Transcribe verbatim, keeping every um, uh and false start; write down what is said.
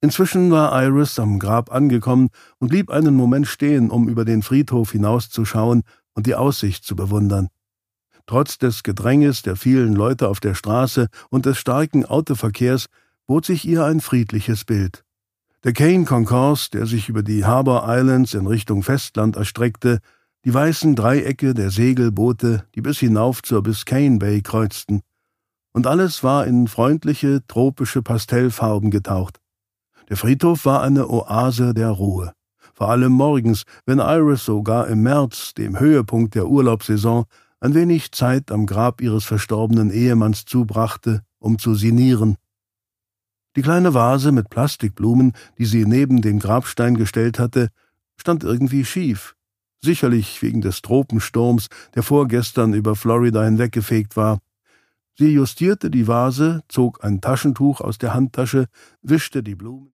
Inzwischen war Iris am Grab angekommen und blieb einen Moment stehen, um über den Friedhof hinauszuschauen und die Aussicht zu bewundern. Trotz des Gedränges der vielen Leute auf der Straße und des starken Autoverkehrs bot sich ihr ein friedliches Bild. Der Cane Concourse, der sich über die Harbour Islands in Richtung Festland erstreckte, die weißen Dreiecke der Segelboote, die bis hinauf zur Biscayne Bay kreuzten. Und alles war in freundliche, tropische Pastellfarben getaucht. Der Friedhof war eine Oase der Ruhe. Vor allem morgens, wenn Iris sogar im März, dem Höhepunkt der Urlaubssaison, ein wenig Zeit am Grab ihres verstorbenen Ehemanns zubrachte, um zu sinnieren. Die kleine Vase mit Plastikblumen, die sie neben den Grabstein gestellt hatte, stand irgendwie schief. Sicherlich wegen des Tropensturms, der vorgestern über Florida hinweggefegt war. Sie justierte die Vase, zog ein Taschentuch aus der Handtasche, wischte die Blumen